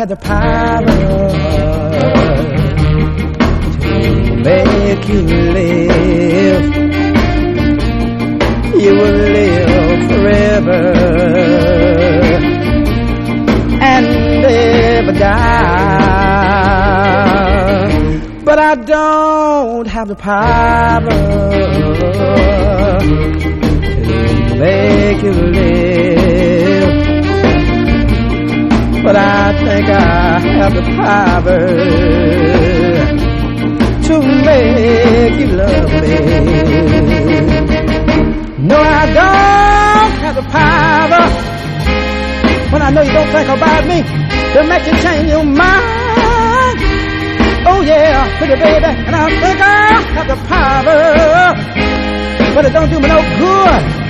had the power to make you live, you will live forever and never die. But I don't have the power to make you live, but I think I have the power to make you love me. No, I don't have the power, when I know you don't think about me, to make you change your mind. Oh yeah, pretty baby, and I think I have the power, but it don't do me no good